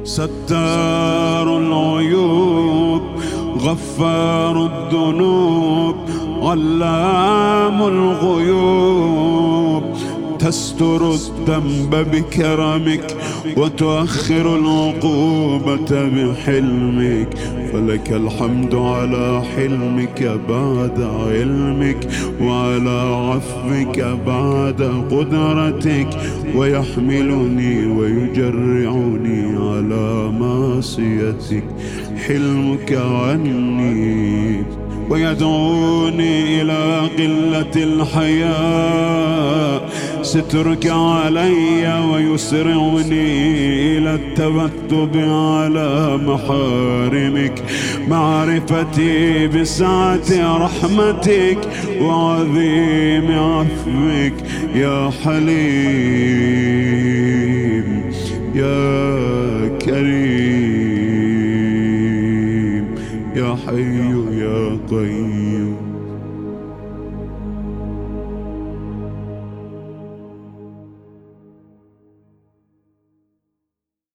ستار العيوب، غفار الذنوب، علام الغيوب، تستر الذنب بكرمك وتؤخر العقوبة بحلمك. فلك الحمد على حلمك بعد علمك، وعلى عفوك بعد قدرتك، ويحملني ويجرعني على معصيتك حلمك عني، ويدعوني إلى قلة الحياء سترك علي، ويسرعني إلى التبتب على محارمك، معرفتي بسعة رحمتك وعظيم عفوك يا حليم يا كريم يا حي يا قيوم.